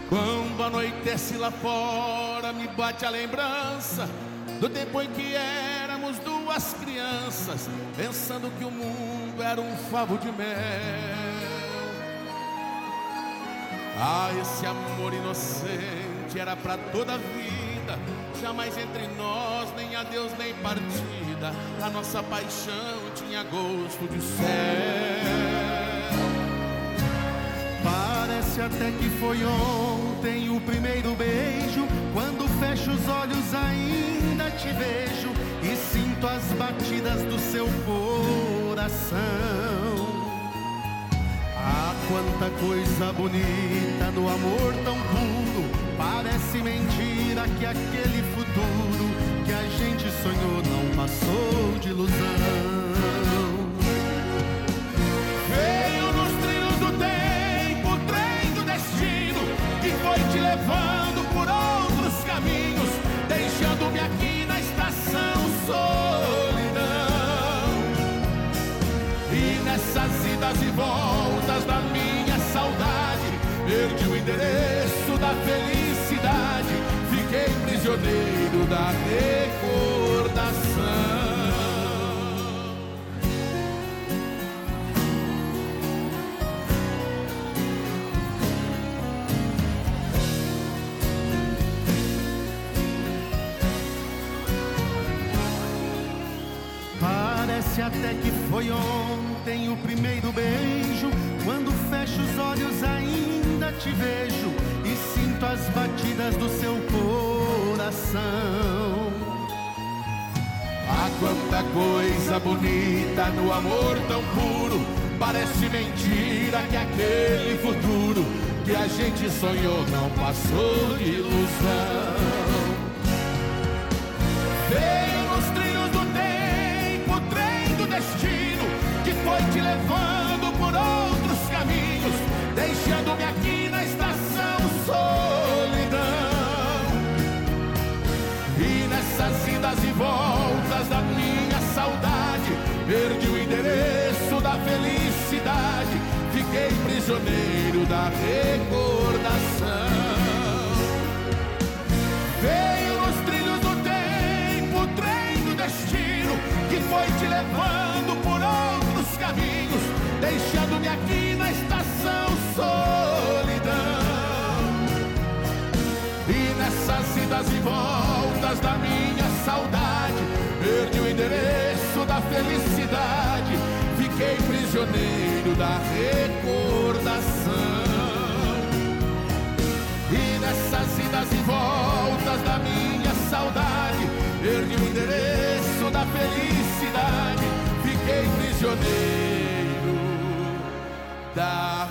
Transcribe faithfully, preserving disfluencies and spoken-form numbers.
Quando anoitece lá fora, me bate a lembrança do tempo em que éramos duas crianças, pensando que o mundo era um favo de mel. Ah, esse amor inocente era pra toda a vida, jamais entre nós, nem adeus nem partida. A nossa paixão tinha gosto de céu. Parece até que foi ontem o primeiro beijo. Quando fecho os olhos ainda te vejo e sinto as batidas do seu coração. Ah, quanta coisa bonita no amor tão puro. Parece mentira que aquele futuro que a gente sonhou não passou de ilusão. Veio nos trilhos do tempo, o trem do destino, que foi te levando por outros caminhos, deixando-me aqui na estação solidão. E nessas idas e voltas da minha saudade, perdi o endereço da felicidade, fiquei prisioneiro da recordação. Parece até que foi ontem o primeiro beijo. Quando fecho os olhos ainda te vejo e sinto as batidas do seu coração. Ah, quanta coisa bonita no amor tão puro. Parece mentira que aquele futuro que a gente sonhou não passou de ilusão. Veio nos trilhos do tempo, o trem do destino, que foi te levando por outros caminhos, deixando-me aqui na estação solidão. E nessas idas e voltas da minha saudade, perdi o endereço da felicidade, fiquei prisioneiro da recordação. Veio nos trilhos do tempo, o trem do destino, que foi te levando por outros caminhos, deixando-me aqui na estação solidão. E nessas idas e voltas da minha saudade, perdi o endereço da felicidade, fiquei prisioneiro da recordação. E nessas idas e voltas da minha saudade, perdi o endereço da felicidade, fiquei prisioneiro da